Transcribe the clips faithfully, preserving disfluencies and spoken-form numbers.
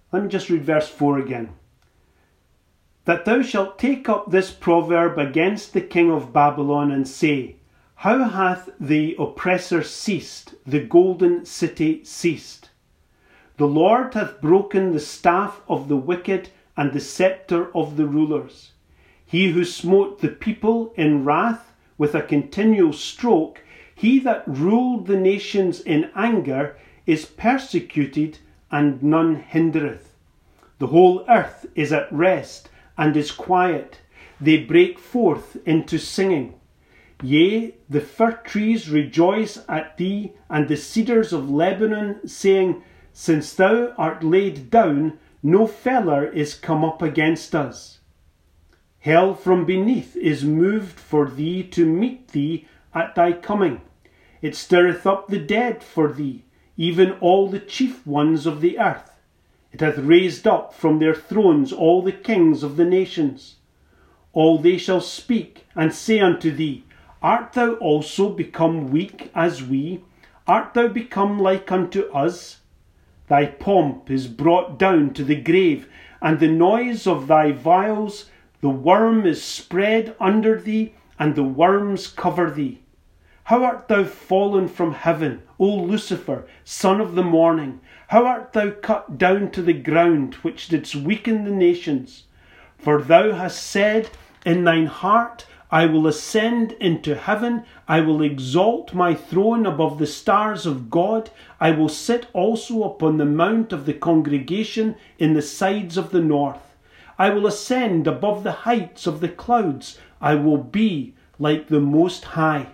Let me just read verse four again. That thou shalt take up this proverb against the king of Babylon and say, How hath the oppressor ceased, the golden city ceased? The Lord hath broken the staff of the wicked and the sceptre of the rulers. He who smote the people in wrath with a continual stroke, he that ruled the nations in anger, is persecuted, and none hindereth. The whole earth is at rest, and is quiet. They break forth into singing. Yea, the fir trees rejoice at thee, and the cedars of Lebanon, saying, Since thou art laid down, no feller is come up against us. Hell from beneath is moved for thee to meet thee at thy coming. It stirreth up the dead for thee, even all the chief ones of the earth. It hath raised up from their thrones all the kings of the nations. All they shall speak and say unto thee, Art thou also become weak as we? Art thou become like unto us? Thy pomp is brought down to the grave, and the noise of thy vials, the worm is spread under thee, and the worms cover thee. How art thou fallen from heaven, O Lucifer, son of the morning? How art thou cut down to the ground, which didst weaken the nations? For thou hast said in thine heart, I will ascend into heaven, I will exalt my throne above the stars of God, I will sit also upon the mount of the congregation in the sides of the north. I will ascend above the heights of the clouds, I will be like the Most High.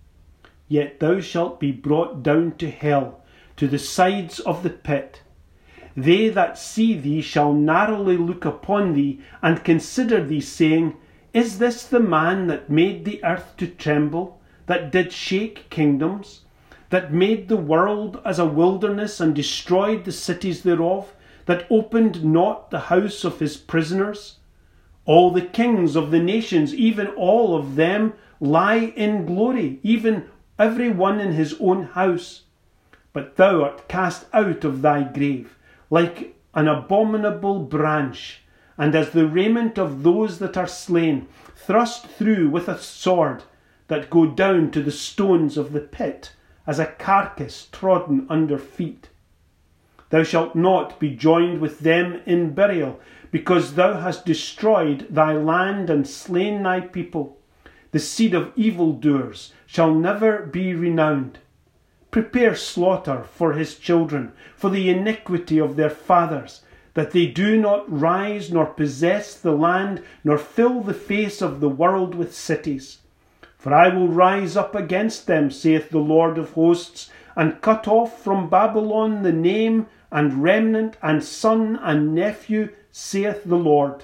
Yet thou shalt be brought down to hell, to the sides of the pit. They that see thee shall narrowly look upon thee, and consider thee, saying, Is this the man that made the earth to tremble, that did shake kingdoms, that made the world as a wilderness, and destroyed the cities thereof, that opened not the house of his prisoners? All the kings of the nations, even all of them, lie in glory, even every one in his own house. But thou art cast out of thy grave, like an abominable branch, and as the raiment of those that are slain, thrust through with a sword, that go down to the stones of the pit, as a carcass trodden under feet. Thou shalt not be joined with them in burial, because thou hast destroyed thy land and slain thy people. The seed of evildoers shall never be renowned. Prepare slaughter for his children, for the iniquity of their fathers, that they do not rise nor possess the land, nor fill the face of the world with cities. For I will rise up against them, saith the Lord of hosts, and cut off from Babylon the name and remnant and son and nephew, saith the Lord.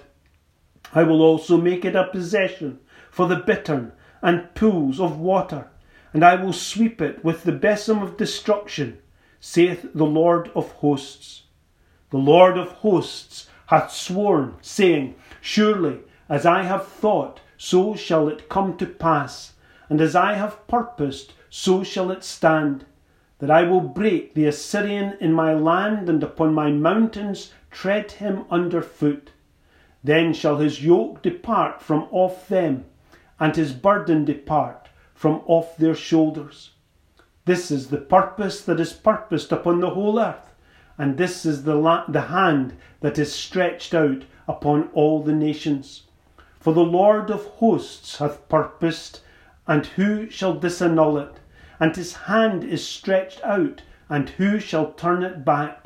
I will also make it a possession for the bittern and pools of water, and I will sweep it with the besom of destruction, saith the Lord of hosts. The Lord of hosts hath sworn, saying, Surely, as I have thought, so shall it come to pass, and as I have purposed, so shall it stand, that I will break the Assyrian in my land, and upon my mountains tread him under foot. Then shall his yoke depart from off them, and his burden depart from off their shoulders. This is the purpose that is purposed upon the whole earth, and this is the, la- the hand that is stretched out upon all the nations. For the Lord of hosts hath purposed, and who shall disannul it? And his hand is stretched out, and who shall turn it back?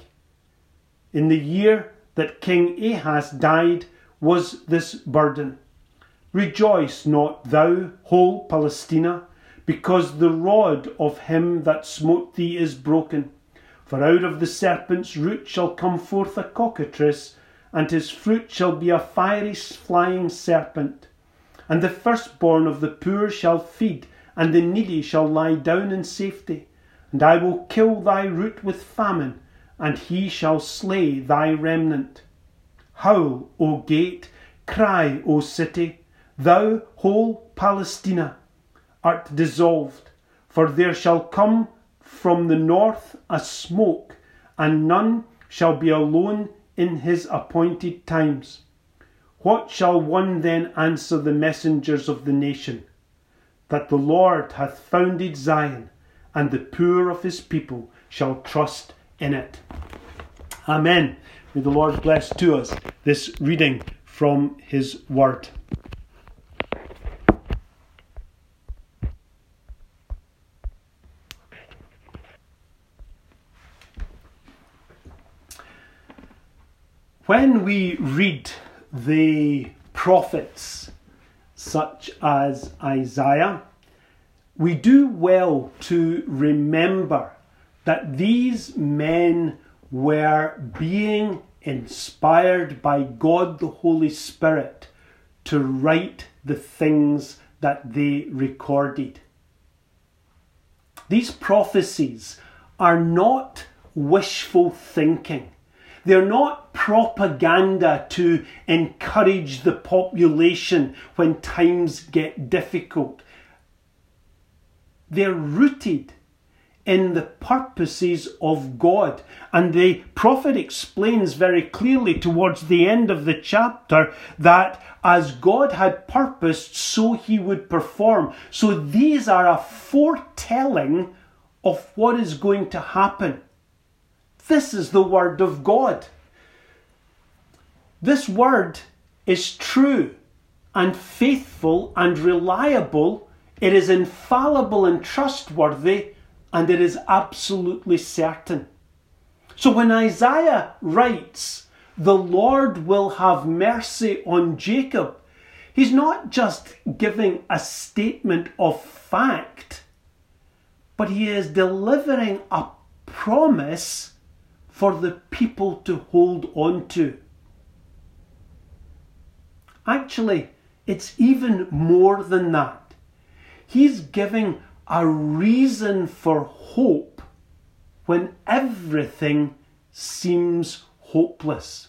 In the year that King Ahaz died was this burden. Rejoice not thou, whole Palestina, because the rod of him that smote thee is broken. For out of the serpent's root shall come forth a cockatrice, and his fruit shall be a fiery flying serpent. And the firstborn of the poor shall feed, and the needy shall lie down in safety. And I will kill thy root with famine, and he shall slay thy remnant. Howl, O gate, cry, O city, thou whole Palestina art dissolved, for there shall come from the north a smoke, and none shall be alone in his appointed times. What shall one then answer the messengers of the nation? That the Lord hath founded Zion, and the poor of his people shall trust in it. Amen. May the Lord bless to us this reading from his word. When we read the prophets such as Isaiah, we do well to remember that these men were being inspired by God the Holy Spirit to write the things that they recorded. These prophecies are not wishful thinking. They're not propaganda to encourage the population when times get difficult. They're rooted in the purposes of God. And the prophet explains very clearly towards the end of the chapter that as God had purposed, so he would perform. So these are a foretelling of what is going to happen. This is the word of God. This word is true and faithful and reliable. It is infallible and trustworthy, and it is absolutely certain. So when Isaiah writes, the Lord will have mercy on Jacob, he's not just giving a statement of fact, but he is delivering a promise for the people to hold on to. Actually, it's even more than that. He's giving a reason for hope when everything seems hopeless.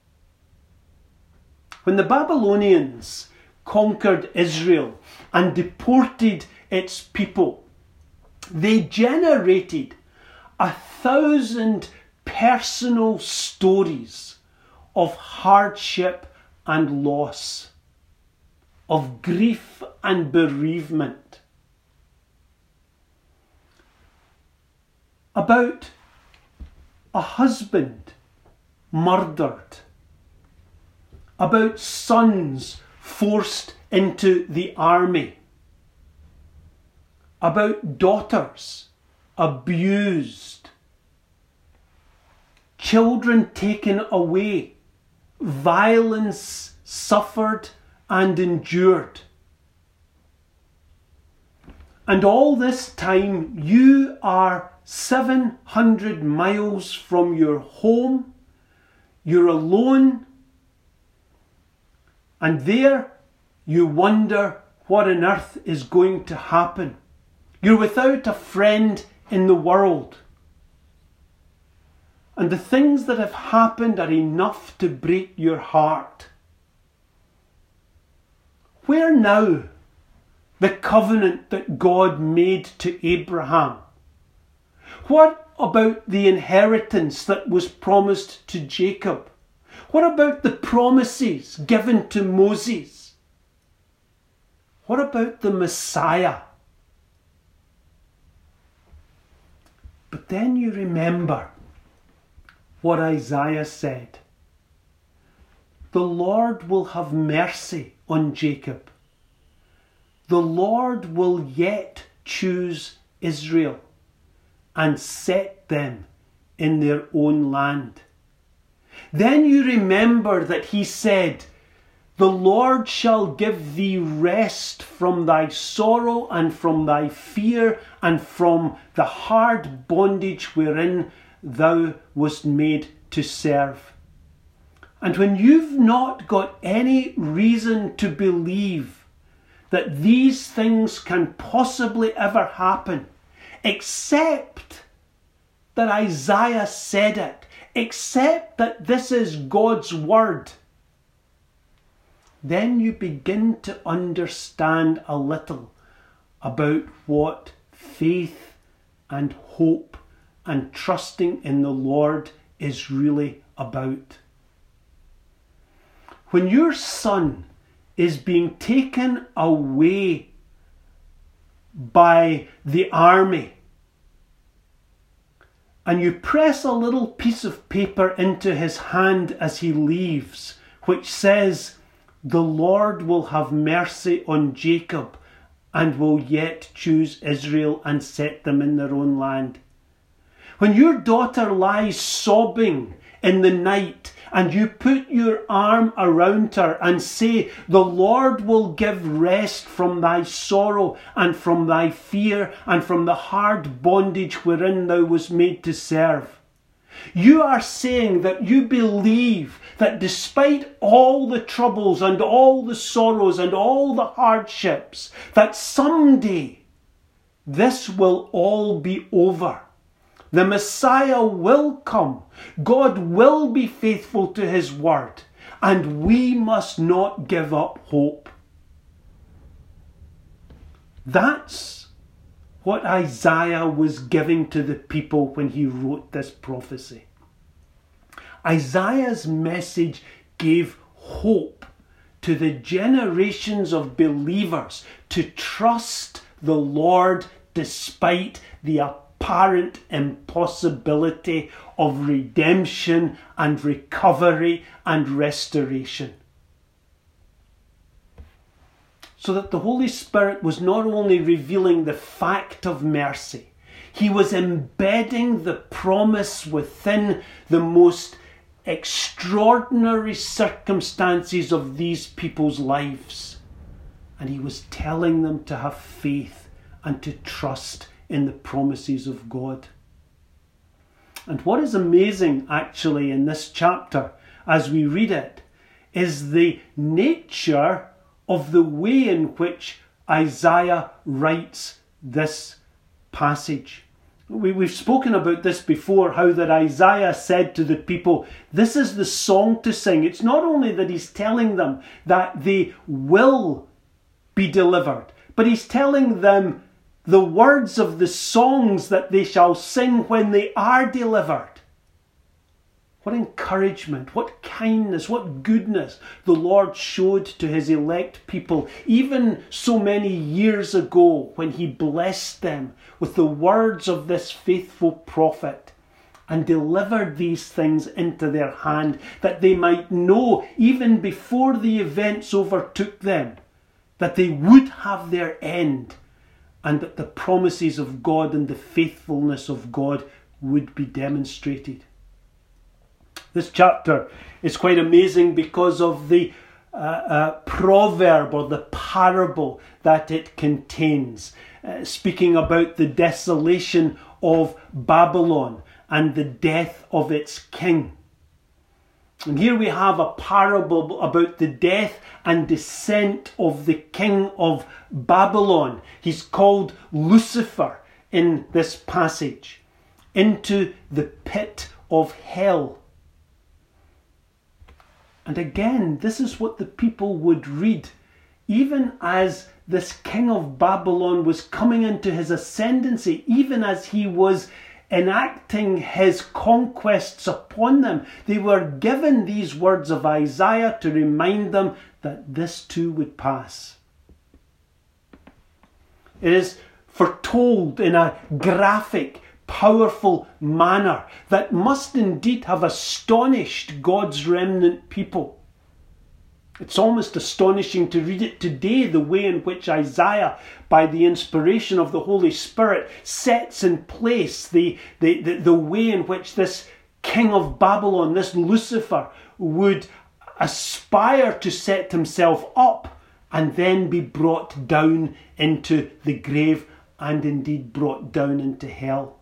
When the Babylonians conquered Israel and deported its people, they generated a thousand personal stories of hardship and loss, of grief and bereavement, about a husband murdered, about sons forced into the army, about daughters abused, children taken away, violence suffered and endured. And all this time you are seven hundred miles from your home, you're alone, and there you wonder what on earth is going to happen. You're without a friend in the world. And the things that have happened are enough to break your heart. Where now the covenant that God made to Abraham? What about the inheritance that was promised to Jacob? What about the promises given to Moses? What about the Messiah? But then you remember what Isaiah said. The Lord will have mercy on Jacob. The Lord will yet choose Israel and set them in their own land. Then you remember that he said, the Lord shall give thee rest from thy sorrow and from thy fear and from the hard bondage wherein thou wast made to serve. And when you've not got any reason to believe that these things can possibly ever happen, except that Isaiah said it, except that this is God's word, then you begin to understand a little about what faith and hope and trusting in the Lord is really about. when your son is being taken away by the army, and you press a little piece of paper into his hand as he leaves, which says, "The Lord will have mercy on Jacob and will yet choose Israel and set them in their own land." When your daughter lies sobbing in the night and you put your arm around her and say, "The Lord will give rest from thy sorrow and from thy fear and from the hard bondage wherein thou wast made to serve," you are saying that you believe that despite all the troubles and all the sorrows and all the hardships, that someday this will all be over. The Messiah will come. God will be faithful to his word. And we must not give up hope. That's what Isaiah was giving to the people when he wrote this prophecy. Isaiah's message gave hope to the generations of believers to trust the Lord despite the apparent impossibility of redemption and recovery and restoration. So that the Holy Spirit was not only revealing the fact of mercy, he was embedding the promise within the most extraordinary circumstances of these people's lives. And he was telling them to have faith and to trust in the promises of God. And what is amazing actually in this chapter as we read it is the nature of the way in which Isaiah writes this passage. We, we've spoken about this before, how that Isaiah said to the people, this is the song to sing. It's not only that he's telling them that they will be delivered, but he's telling them the words of the songs that they shall sing when they are delivered. What encouragement, what kindness, what goodness the Lord showed to his elect people, even so many years ago when he blessed them with the words of this faithful prophet and delivered these things into their hand, that they might know, even before the events overtook them, that they would have their end, and that the promises of God and the faithfulness of God would be demonstrated. This chapter is quite amazing because of the uh, uh, proverb or the parable that it contains, uh, speaking about the desolation of Babylon and the death of its king. And here we have a parable about the death and descent of the king of Babylon. He's called Lucifer in this passage, into the pit of hell. And again, this is what the people would read, even as this king of Babylon was coming into his ascendancy, even as he was enacting his conquests upon them. They were given these words of Isaiah to remind them that this too would pass. It is foretold in a graphic, powerful manner that must indeed have astonished God's remnant people. It's almost astonishing to read it today, the way in which Isaiah, by the inspiration of the Holy Spirit, sets in place the, the, the, the way in which this king of Babylon, this Lucifer, would aspire to set himself up and then be brought down into the grave and indeed brought down into hell.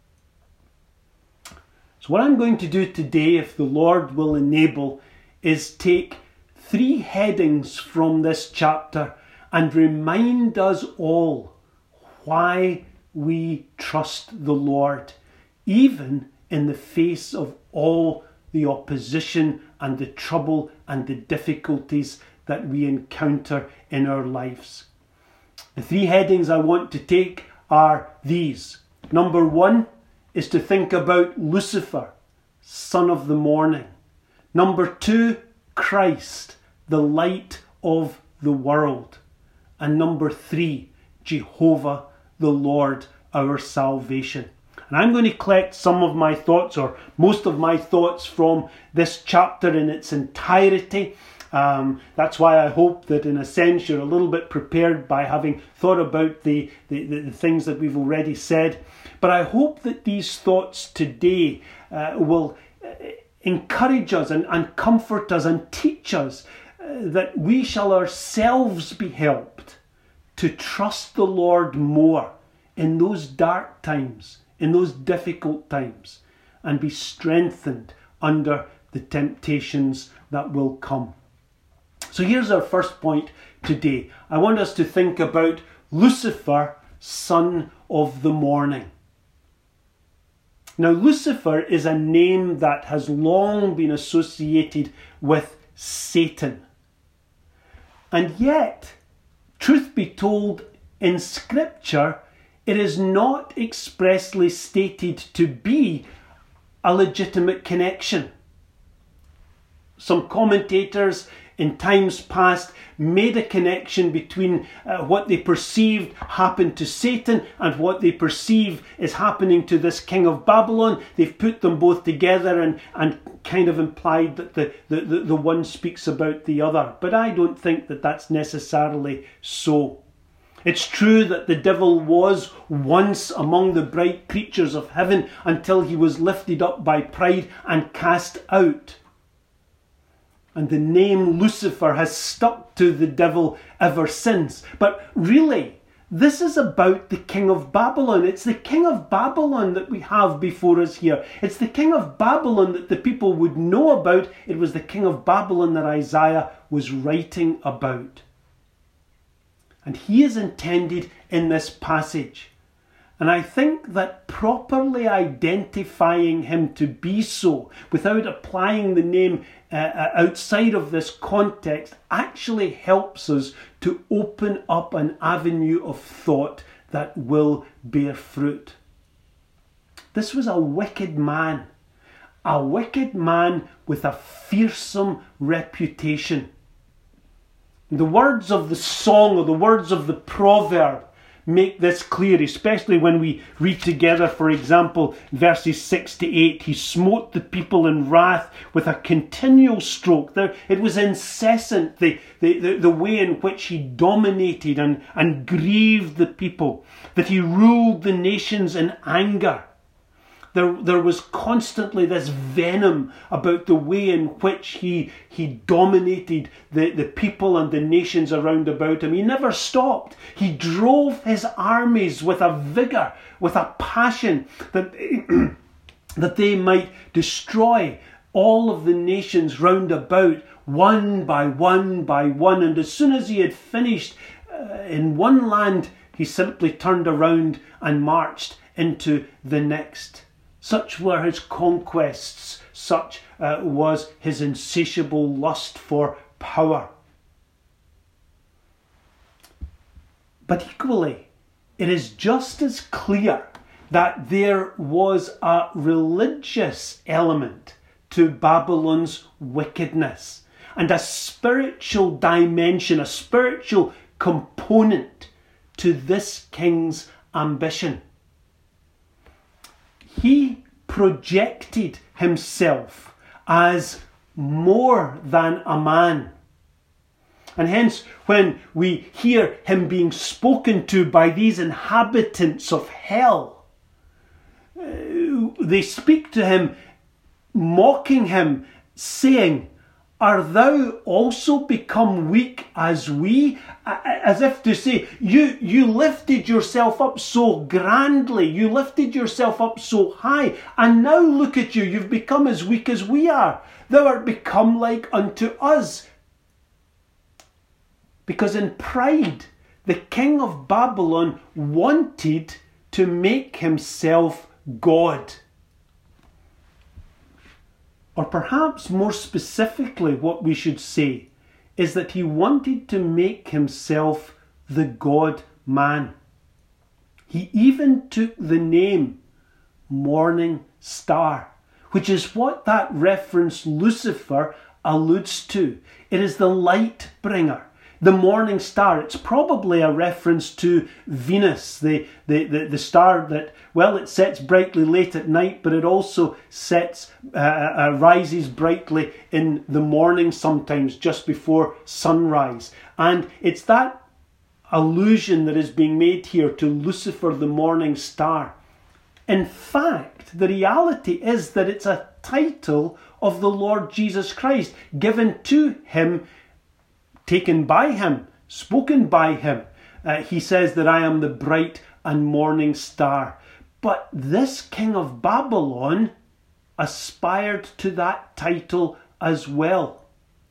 So what I'm going to do today, if the Lord will enable, is take three headings from this chapter and remind us all why we trust the Lord, even in the face of all the opposition and the trouble and the difficulties that we encounter in our lives. The three headings I want to take are these. Number one is to think about Lucifer, son of the morning. Number two, Christ, the light of the world. And number three, Jehovah, the Lord, our salvation. And I'm going to collect some of my thoughts, or most of my thoughts, from this chapter in its entirety. Um, that's why I hope that in a sense you're a little bit prepared by having thought about the, the, the, the things that we've already said. But I hope that these thoughts today uh, will encourage us and, and comfort us and teach us uh, that we shall ourselves be helped to trust the Lord more in those dark times, in those difficult times, and be strengthened under the temptations that will come. So here's our first point today. I want us to think about Lucifer, son of the morning. Now, Lucifer is a name that has long been associated with Satan. And yet, truth be told, in Scripture, it is not expressly stated to be a legitimate connection. Some commentators in times past made a connection between uh, what they perceived happened to Satan and what they perceive is happening to this king of Babylon. They've put them both together and, and kind of implied that the, the, the, the one speaks about the other. But I don't think that that's necessarily so. It's true that the devil was once among the bright creatures of heaven until he was lifted up by pride and cast out. And the name Lucifer has stuck to the devil ever since. But really, this is about the king of Babylon. It's the king of Babylon that we have before us here. It's the king of Babylon that the people would know about. It was the king of Babylon that Isaiah was writing about. And he is intended in this passage. And I think that properly identifying him to be so, without applying the name uh, outside of this context, actually helps us to open up an avenue of thought that will bear fruit. This was a wicked man, a wicked man with a fearsome reputation. The words of the song or the words of the proverb make this clear, especially when we read together, for example, verses six to eight. He smote the people in wrath with a continual stroke. There, it was incessant, the, the, the, the way in which he dominated and, and grieved the people, that he ruled the nations in anger. There, there was constantly this venom about the way in which he, he dominated the, the people and the nations around about him. He never stopped. He drove his armies with a vigour, with a passion that, that they might destroy all of the nations round about, one by one by one. And as soon as he had finished uh, in one land, he simply turned around and marched into the next. Such were his conquests, such uh, was his insatiable lust for power. But equally, it is just as clear that there was a religious element to Babylon's wickedness and a spiritual dimension, a spiritual component to this king's ambition. He projected himself as more than a man. And hence, when we hear him being spoken to by these inhabitants of hell, uh, they speak to him, mocking him, saying, "Art thou also become weak as we?" As if to say, you, you lifted yourself up so grandly, you lifted yourself up so high, and now look at you, you've become as weak as we are. Thou art become like unto us. Because in pride, the king of Babylon wanted to make himself God. Or perhaps more specifically, what we should say is that he wanted to make himself the God-man. He even took the name Morning Star, which is what that reference Lucifer alludes to. It is the light bringer, the morning star. It's probably a reference to Venus, the, the, the, the star that, well, it sets brightly late at night, but it also sets, uh, uh, rises brightly in the morning sometimes, just before sunrise. And it's that allusion that is being made here to Lucifer, the morning star. In fact, the reality is that it's a title of the Lord Jesus Christ, given to him, taken by him, spoken by him. Uh, he says that I am the bright and morning star. But this king of Babylon aspired to that title as well.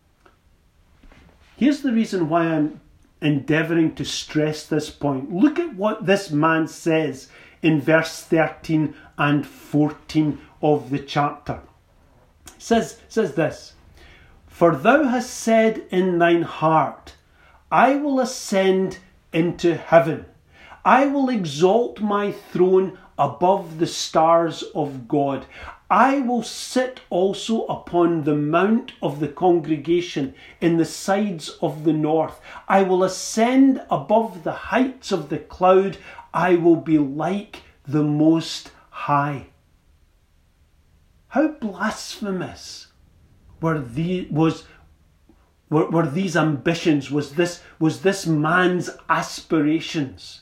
Here's the reason why I'm endeavouring to stress this point. Look at what this man says in verse thirteen and fourteen of the chapter. It says, says this, "For thou hast said in thine heart, I will ascend into heaven. I will exalt my throne above the stars of God. I will sit also upon the mount of the congregation in the sides of the north. I will ascend above the heights of the cloud. I will be like the Most High." How blasphemous were the, was, were, were these ambitions? Was this, was this man's aspirations?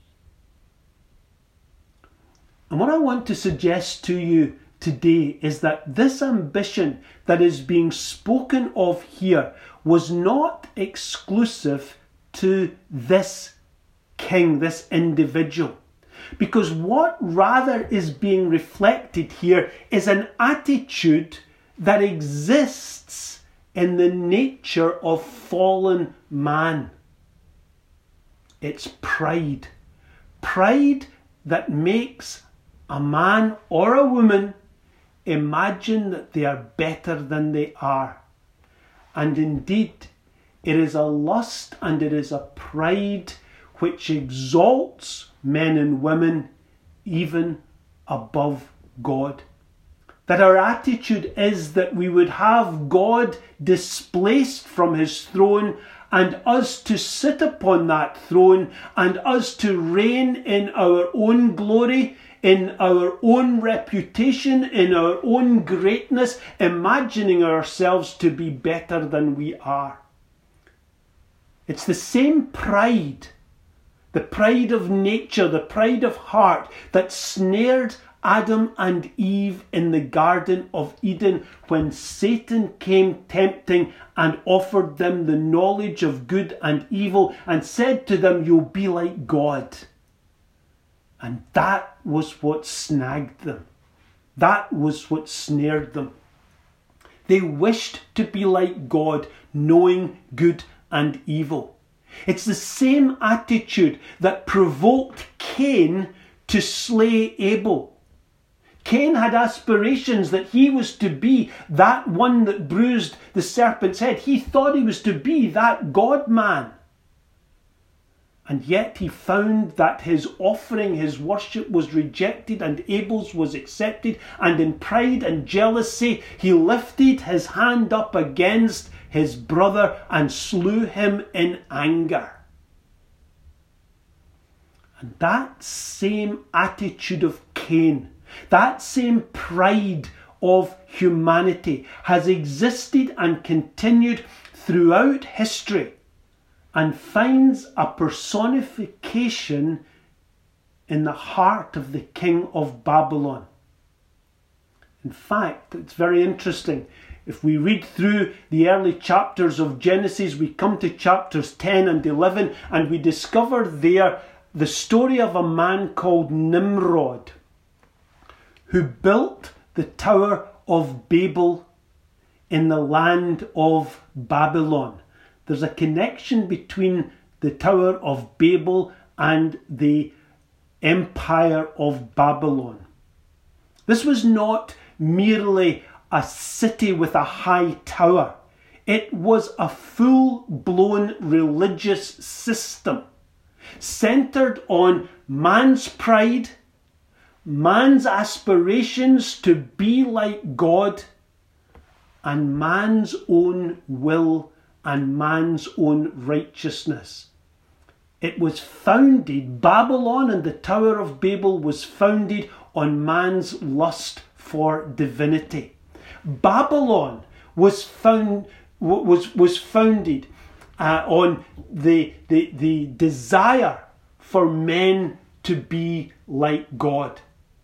And what I want to suggest to you today is that this ambition that is being spoken of here was not exclusive to this king, this individual. Because what rather is being reflected here is an attitude that exists in the nature of fallen man. It's pride. Pride that makes a man or a woman imagine that they are better than they are. And indeed, it is a lust and it is a pride which exalts men and women even above God. That our attitude is that we would have God displaced from his throne and us to sit upon that throne and us to reign in our own glory, in our own reputation, in our own greatness, imagining ourselves to be better than we are. It's the same pride, the pride of nature, the pride of heart that snared Adam and Eve in the Garden of Eden when Satan came tempting and offered them the knowledge of good and evil and said to them, "You'll be like God." And that was what snagged them. That was what snared them. They wished to be like God, knowing good and evil. It's the same attitude that provoked Cain to slay Abel. Cain had aspirations that he was to be that one that bruised the serpent's head. He thought he was to be that God-man. And yet he found that his offering, his worship was rejected and Abel's was accepted. And in pride and jealousy, he lifted his hand up against his brother and slew him in anger. And that same attitude of Cain, that same pride of humanity has existed and continued throughout history and finds a personification in the heart of the king of Babylon. In fact, it's very interesting. If we read through the early chapters of Genesis, we come to chapters ten and eleven and we discover there the story of a man called Nimrod, who built the Tower of Babel in the land of Babylon. There's a connection between the Tower of Babel and the Empire of Babylon. This was not merely a city with a high tower. It was a full-blown religious system centered on man's pride, man's aspirations to be like God, and man's own will and man's own righteousness. It was founded, Babylon and the Tower of Babel was founded on man's lust for divinity. Babylon was found was was founded uh, on the, the the desire for men to be like God.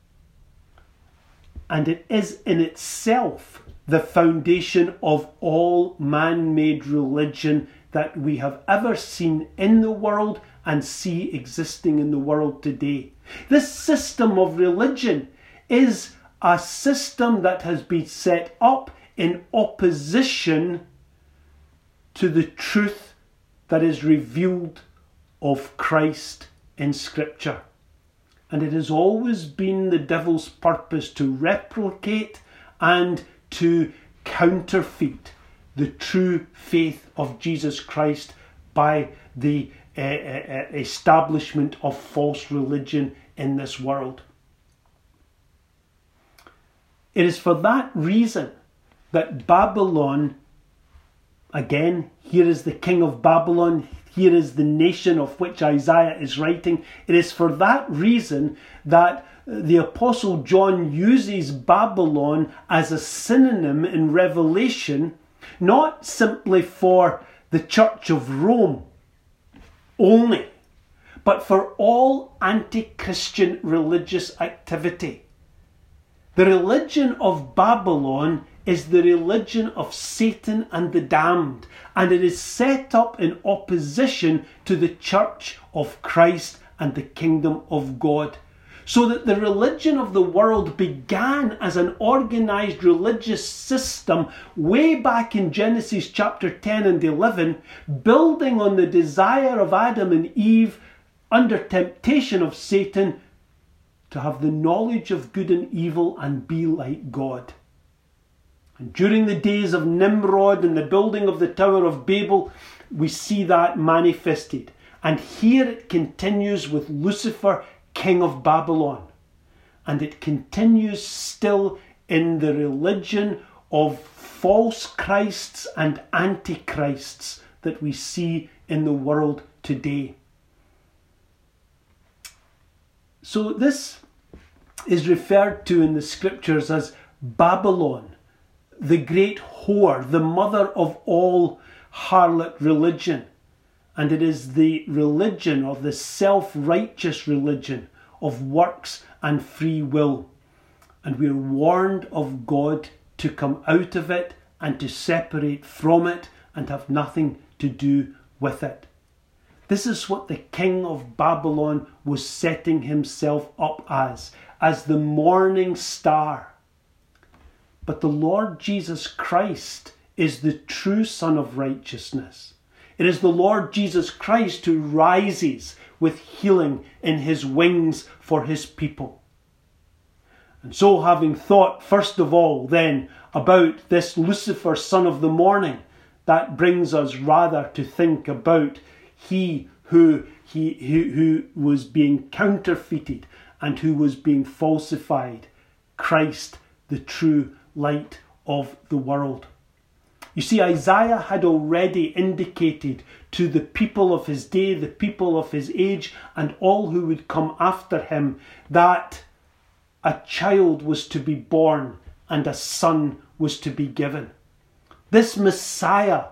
And it is in itself the foundation of all man-made religion that we have ever seen in the world and see existing in the world today. This system of religion is a system that has been set up in opposition to the truth that is revealed of Christ in Scripture. And it has always been the devil's purpose to replicate and to counterfeit the true faith of Jesus Christ by the uh, uh, establishment of false religion in this world. It is for that reason that Babylon, again, here is the king of Babylon, here is the nation of which Isaiah is writing. It is for that reason that the Apostle John uses Babylon as a synonym in Revelation, not simply for the Church of Rome only, but for all anti-Christian religious activity. The religion of Babylon is the religion of Satan and the damned, and it is set up in opposition to the Church of Christ and the kingdom of God. So that the religion of the world began as an organised religious system way back in Genesis chapter ten and eleven, building on the desire of Adam and Eve under temptation of Satan to have the knowledge of good and evil and be like God. And during the days of Nimrod and the building of the Tower of Babel, we see that manifested. And here it continues with Lucifer, king of Babylon. And it continues still in the religion of false Christs and antichrists that we see in the world today. So this is referred to in the scriptures as Babylon, the great whore, the mother of all harlot religion. And it is the religion of the self-righteous religion of works and free will. And we are warned of God to come out of it and to separate from it and have nothing to do with it. This is what the king of Babylon was setting himself up as, as the morning star. But the Lord Jesus Christ is the true Son of righteousness. It is the Lord Jesus Christ who rises with healing in his wings for his people. And so, having thought first of all then about this Lucifer, son of the morning, that brings us rather to think about he who, he, who, who was being counterfeited and who was being falsified, Christ, the true light of the world. You see, Isaiah had already indicated to the people of his day, the people of his age, and all who would come after him, that a child was to be born and a son was to be given. This Messiah,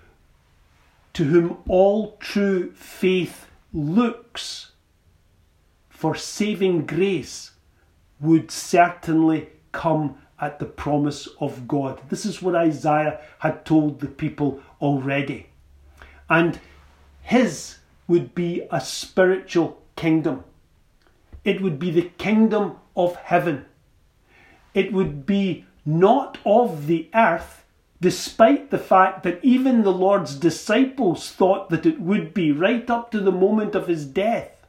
to whom all true faith looks for saving grace, would certainly come at the promise of God. This is what Isaiah had told the people already. And his would be a spiritual kingdom. It would be the kingdom of heaven. It would be not of the earth, despite the fact that even the Lord's disciples thought that it would be right up to the moment of his death.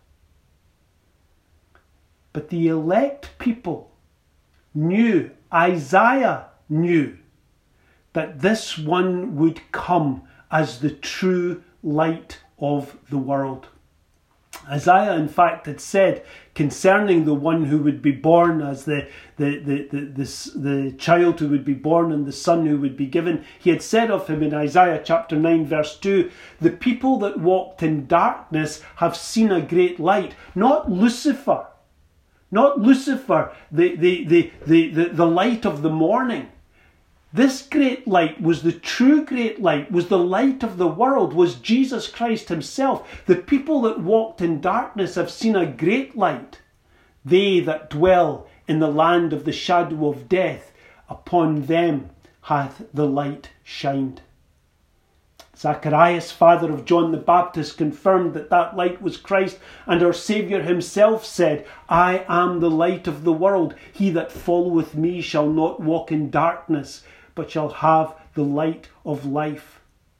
But the elect people knew, Isaiah knew, that this one would come as the true light of the world. Isaiah, in fact, had said concerning the one who would be born as the, the, the, the, the, the child who would be born and the son who would be given, he had said of him in Isaiah chapter nine verse two, the people that walked in darkness have seen a great light. Not Lucifer, not Lucifer, the, the, the, the, the, the light of the morning. This great light was the true great light, was the light of the world, was Jesus Christ himself. The people that walked in darkness have seen a great light. They that dwell in the land of the shadow of death, upon them hath the light shined. Zacharias, father of John the Baptist, confirmed that that light was Christ, and our Saviour himself said, I am the light of the world. He that followeth me shall not walk in darkness, but shall have the light of life.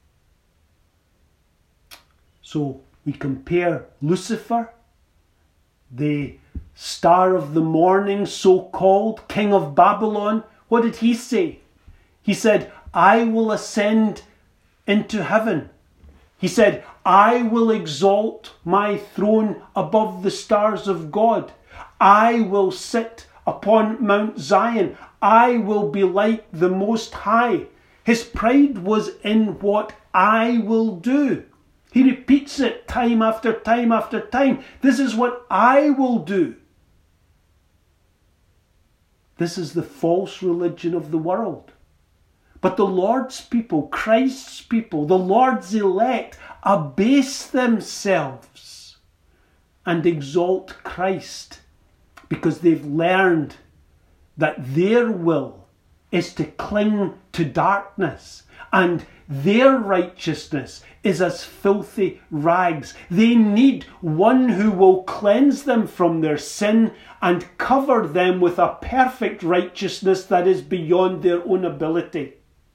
So we compare Lucifer, the star of the morning, so-called King of Babylon. What did he say? He said, I will ascend into heaven. He said, I will exalt my throne above the stars of God. I will sit upon Mount Zion. I will be like the Most High. His pride was in what I will do. He repeats it time after time after time. This is what I will do. This is the false religion of the world. But the Lord's people, Christ's people, the Lord's elect, abase themselves and exalt Christ because they've learned that their will is to cling to darkness and their righteousness is as filthy rags. They need one who will cleanse them from their sin and cover them with a perfect righteousness that is beyond their own ability.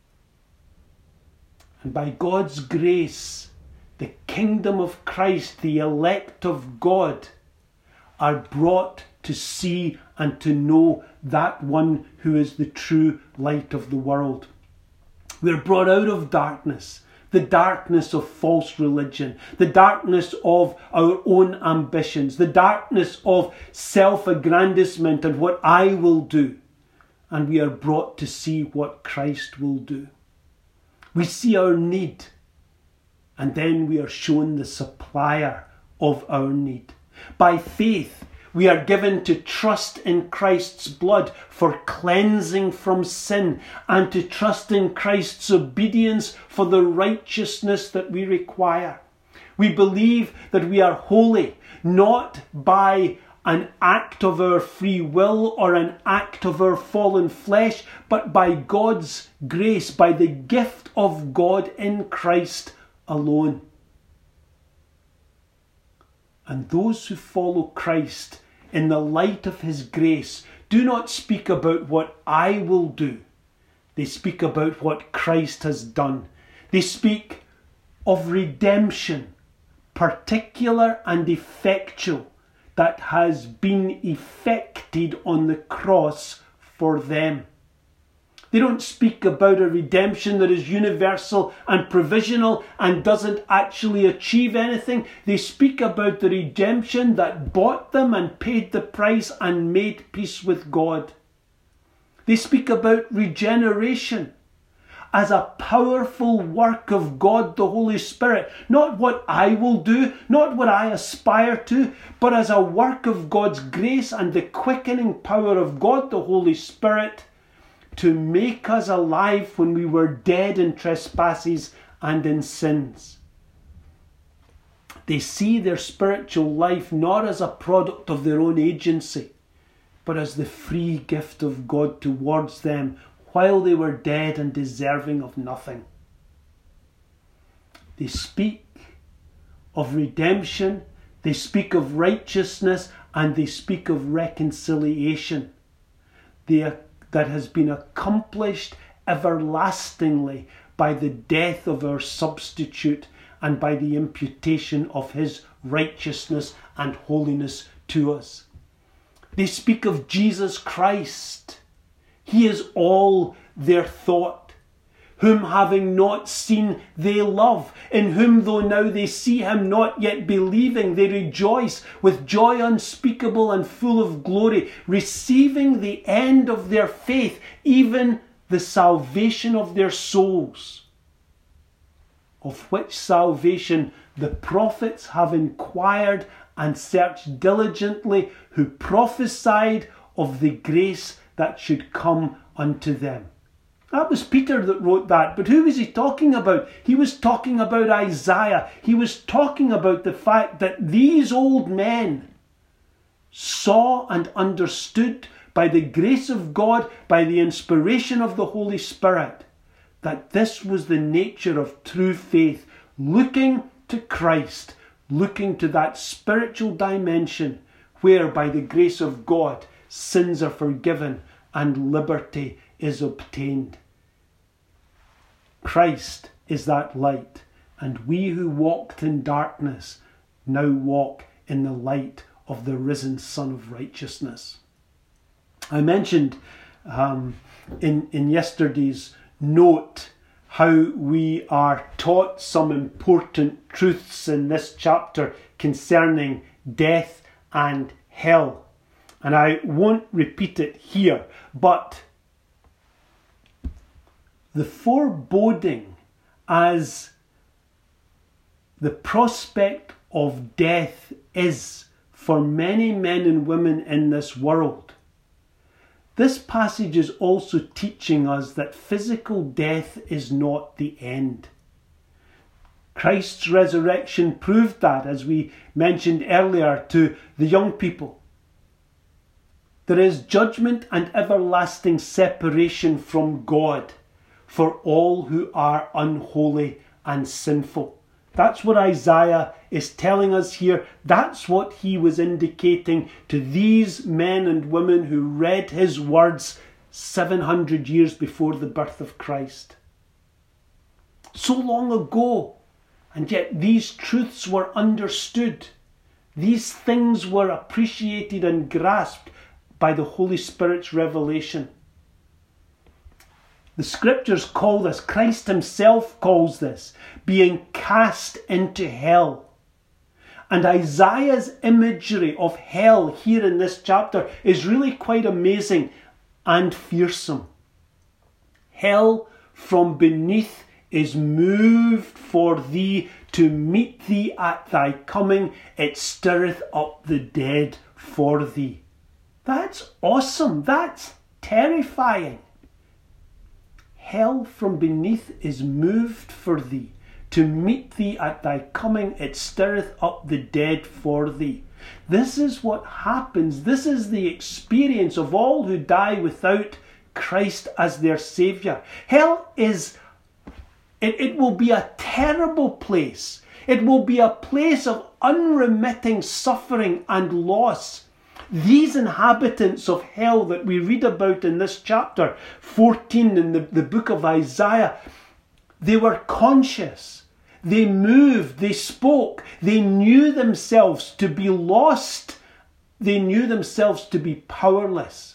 And by God's grace, the kingdom of Christ, the elect of God, are brought to see and to know that one who is the true light of the world. We're brought out of darkness, the darkness of false religion, the darkness of our own ambitions, the darkness of self-aggrandizement and what I will do. And we are brought to see what Christ will do. We see our need, and then we are shown the supplier of our need. By faith, we are given to trust in Christ's blood for cleansing from sin and to trust in Christ's obedience for the righteousness that we require. We believe that we are holy not by an act of our free will or an act of our fallen flesh, but by God's grace, by the gift of God in Christ alone. And those who follow Christ in the light of his grace do not speak about what I will do. They speak about what Christ has done. They speak of redemption, particular and effectual, that has been effected on the cross for them. They don't speak about a redemption that is universal and provisional and doesn't actually achieve anything. They speak about the redemption that bought them and paid the price and made peace with God. They speak about regeneration as a powerful work of God the Holy Spirit. Not what I will do, not what I aspire to, but as a work of God's grace and the quickening power of God the Holy Spirit to make us alive when we were dead in trespasses and in sins. They see their spiritual life not as a product of their own agency, but as the free gift of God towards them while they were dead and deserving of nothing. They speak of redemption, they speak of righteousness, and they speak of reconciliation. They that has been accomplished everlastingly by the death of our substitute and by the imputation of his righteousness and holiness to us. They speak of Jesus Christ. He is all their thought. whom having not seen they love, in whom though now they see him not yet believing, they rejoice with joy unspeakable and full of glory, receiving the end of their faith, even the salvation of their souls, of which salvation the prophets have inquired and searched diligently, who prophesied of the grace that should come unto them. That was Peter that wrote that, but who was he talking about? He was talking about Isaiah. He was talking about the fact that these old men saw and understood by the grace of God, by the inspiration of the Holy Spirit, that this was the nature of true faith, looking to Christ, looking to that spiritual dimension where by the grace of God sins are forgiven and liberty is obtained. Christ is that light, and we who walked in darkness now walk in the light of the risen Son of Righteousness. I mentioned um, in, in yesterday's note how we are taught some important truths in this chapter concerning death and hell. And I won't repeat it here, but the foreboding as the prospect of death is for many men and women in this world, this passage is also teaching us that physical death is not the end. Christ's resurrection proved that, as we mentioned earlier to the young people. There is judgment and everlasting separation from God for all who are unholy and sinful. That's what Isaiah is telling us here. That's what he was indicating to these men and women who read his words seven hundred years before the birth of Christ. So long ago, and yet these truths were understood. These things were appreciated and grasped by the Holy Spirit's revelation. The scriptures call this, Christ himself calls this, being cast into hell. And Isaiah's imagery of hell here in this chapter is really quite amazing and fearsome. Hell from beneath is moved for thee to meet thee at thy coming. It stirreth up the dead for thee. That's awesome. That's terrifying. Hell from beneath is moved for thee. To meet thee at thy coming, it stirreth up the dead for thee. This is what happens. This is the experience of all who die without Christ as their Saviour. Hell is, it, it will be a terrible place. It will be a place of unremitting suffering and loss. These inhabitants of hell that we read about in this chapter fourteen in the, the book of Isaiah, they were conscious, they moved, they spoke, they knew themselves to be lost, they knew themselves to be powerless.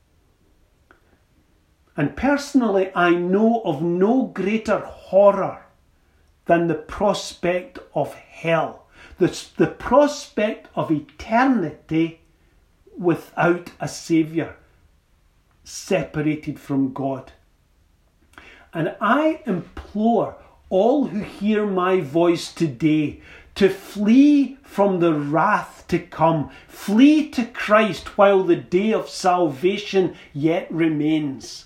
And personally, I know of no greater horror than the prospect of hell, the, the prospect of eternity without a Saviour, separated from God. And I implore all who hear my voice today to flee from the wrath to come. Flee to Christ while the day of salvation yet remains.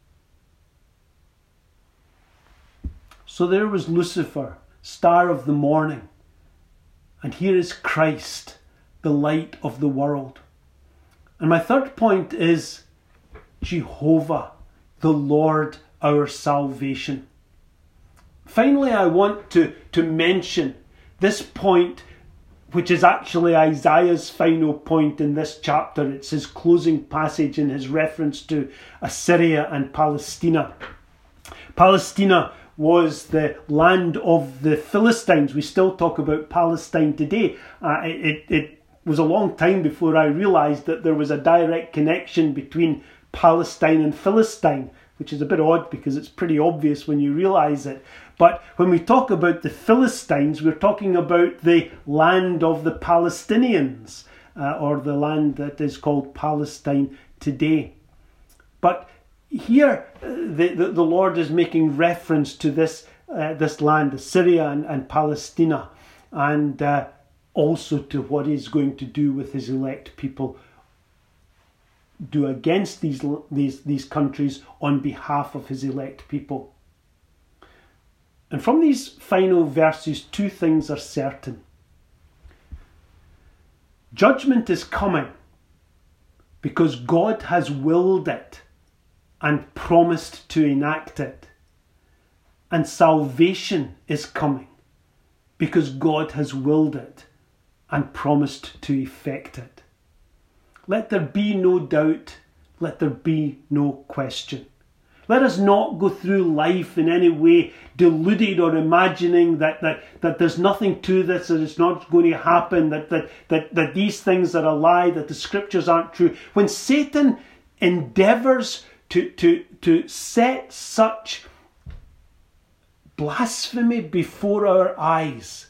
So there was Lucifer, star of the morning. And here is Christ, the light of the world. And my third point is Jehovah, the Lord, our salvation. Finally, I want to, to mention this point, which is actually Isaiah's final point in this chapter. It's his closing passage in his reference to Assyria and Palestina. Palestina was the land of the Philistines. We still talk about Palestine today. Uh, it, it was a long time before I realised that there was a direct connection between Palestine and Philistine. which is a bit odd because it's pretty obvious when you realise it. But when we talk about the Philistines, we're talking about the land of the Palestinians, uh, or the land that is called Palestine today. But here uh, the, the, the Lord is making reference to this, uh, this land, Syria and, and Palestina, and uh, also to what he's going to do with his elect people, do against these, these, these countries on behalf of his elect people. And from these final verses, two things are certain. Judgment is coming because God has willed it and promised to enact it. And salvation is coming because God has willed it and promised to effect it. Let there be no doubt, let there be no question. Let us not go through life in any way deluded or imagining that, that, that there's nothing to this, that it's not going to happen, that, that, that, that these things are a lie, that the scriptures aren't true. When Satan endeavours to, to, to set such blasphemy before our eyes,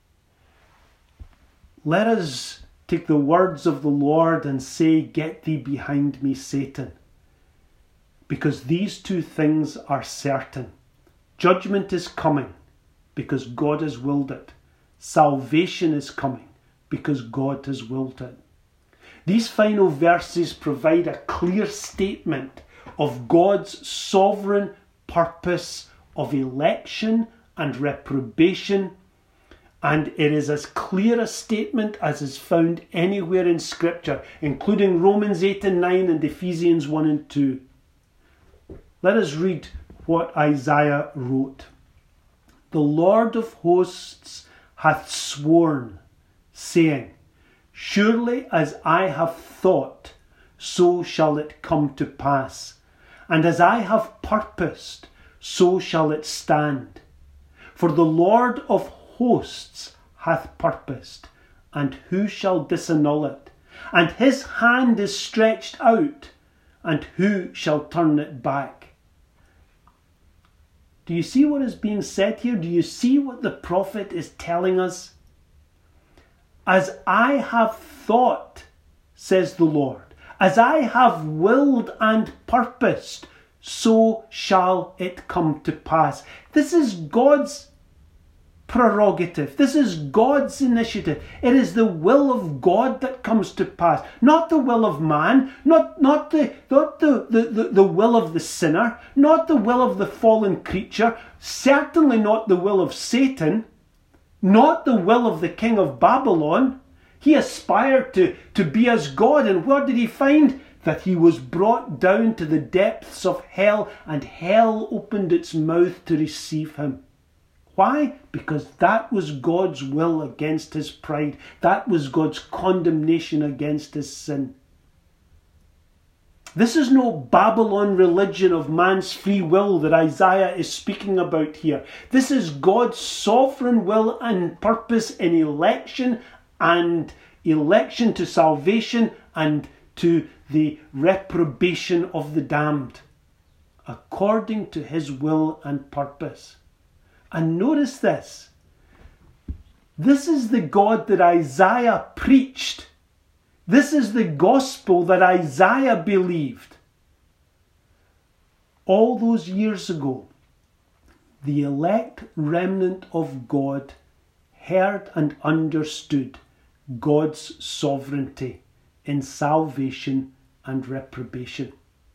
let us take the words of the Lord and say, "Get thee behind me, Satan." Because these two things are certain. Judgment is coming because God has willed it. Salvation is coming because God has willed it. These final verses provide a clear statement of God's sovereign purpose of election and reprobation, and it is as clear a statement as is found anywhere in Scripture, including Romans eight and nine and Ephesians one and two. Let us read what Isaiah wrote. "The Lord of hosts hath sworn, saying, Surely as I have thought, so shall it come to pass. And as I have purposed, so shall it stand. For the Lord of hosts hath purposed, and who shall disannul it? And his hand is stretched out, and who shall turn it back?" Do you see what is being said here? Do you see what the prophet is telling us? As I have thought, says the Lord, as I have willed and purposed, so shall it come to pass. This is God's prerogative. This is God's initiative. It is the will of God that comes to pass, not the will of man, not, not, the, not the, the, the, the will of the sinner, not the will of the fallen creature, certainly not the will of Satan, not the will of the king of Babylon. He aspired to, to be as God, and what did he find? That he was brought down to the depths of hell, and hell opened its mouth to receive him. Why? Because that was God's will against his pride. That was God's condemnation against his sin. This is no Babylon religion of man's free will that Isaiah is speaking about here. This is God's sovereign will and purpose in election, and election to salvation and to the reprobation of the damned, according to his will and purpose. And notice this. This is the God that Isaiah preached. This is the gospel that Isaiah believed. All those years ago, the elect remnant of God heard and understood God's sovereignty in salvation and reprobation.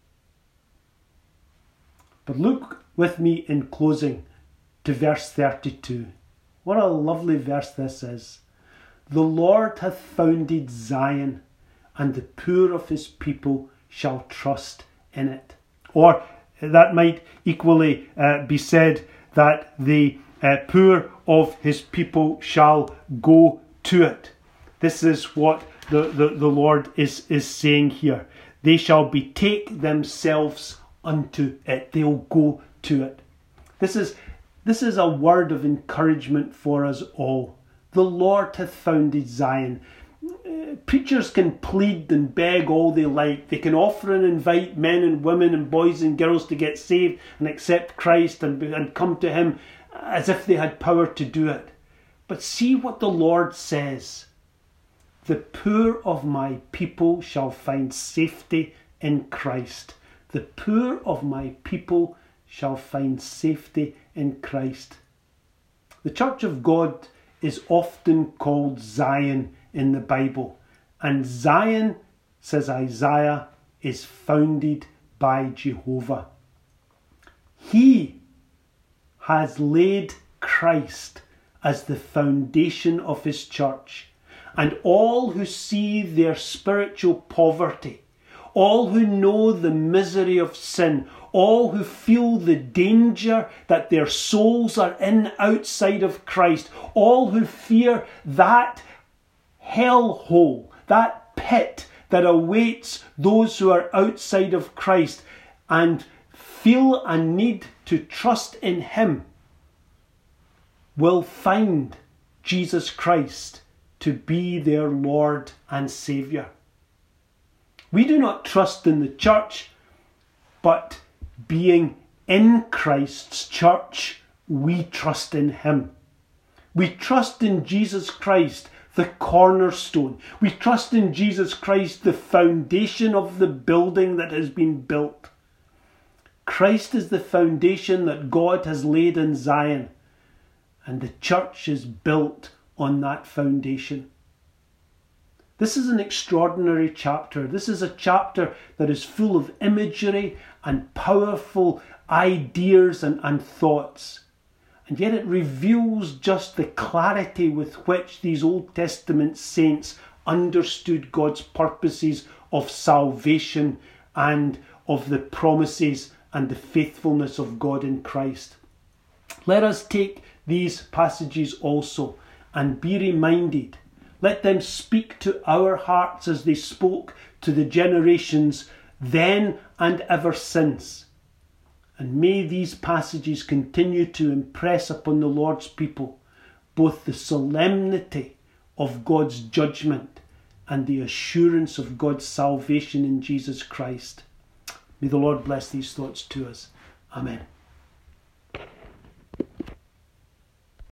But look with me in closing to verse thirty-two. What a lovely verse this is. "The Lord hath founded Zion, and the poor of his people shall trust in it." Or that might equally uh, be said that the uh, poor of his people shall go to it. This is what the, the, the Lord is, is saying here. They shall betake themselves unto it. They'll go to it. This is This is a word of encouragement for us all. The Lord hath founded Zion. preachers can plead and beg all they like. They can offer and invite men and women and boys and girls to get saved and accept Christ and, and come to him as if they had power to do it. But see what the Lord says. The poor of my people shall find safety in Christ. The poor of my people shall find safety in Christ. The Church of God is often called Zion in the Bible. And Zion, says Isaiah, is founded by Jehovah. He has laid Christ as the foundation of his church. And all who see their spiritual poverty, all who know the misery of sin, all who feel the danger that their souls are in outside of Christ, all who fear that hellhole, that pit that awaits those who are outside of Christ and feel a need to trust in him, will find Jesus Christ to be their Lord and Saviour. We do not trust in the church, but being in Christ's church, we trust in him. We trust in Jesus Christ, the cornerstone. We trust in Jesus Christ, the foundation of the building that has been built. Christ is the foundation that God has laid in Zion, and the church is built on that foundation. This is an extraordinary chapter. This is a chapter that is full of imagery and powerful ideas and, and thoughts. And yet it reveals just the clarity with which these Old Testament saints understood God's purposes of salvation and of the promises and the faithfulness of God in Christ. Let us take these passages also and be reminded. Let them speak to our hearts as they spoke to the generations then and ever since. And may these passages continue to impress upon the Lord's people both the solemnity of God's judgment and the assurance of God's salvation in Jesus Christ. May the Lord bless these thoughts to us. Amen.